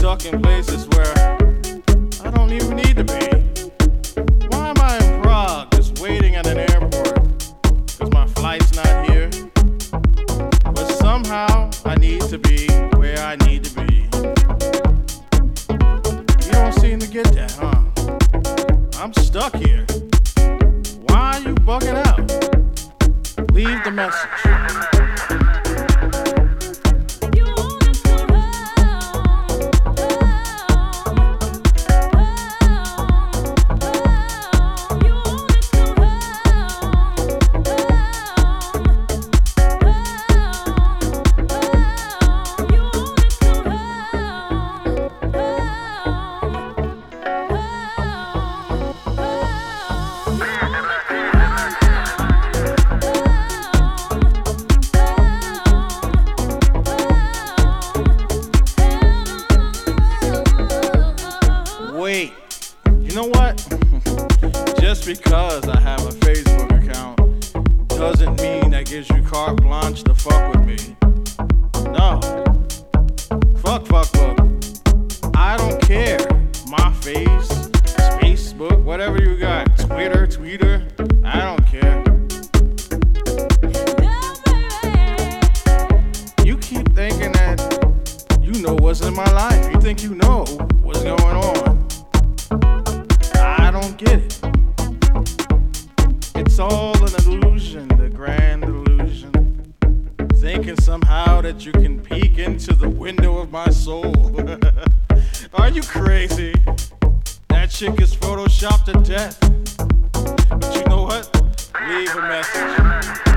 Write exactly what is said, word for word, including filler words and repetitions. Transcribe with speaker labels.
Speaker 1: stuck in places where I don't even need to be. Why am I in Prague just waiting at an airport? Cause my flight's not here. But somehow I need to be where I need to be. You don't seem to get that, huh? I'm stuck here. Why are you bugging out? Leave the message. Wait, you know what? Just because I have a Facebook account doesn't mean that gives you carte blanche to fuck with me. No. Fuck, fuck, fuck. I don't care. My face, Facebook, whatever you got, Twitter, Twitter, I don't care. You keep thinking that you know what's in my life. You think you know what's going on. I don't get it. It's all an illusion, the grand illusion. Thinking somehow that you can peek into the window of my soul. Are you crazy? That chick is photoshopped to death. But you know what? Leave a message.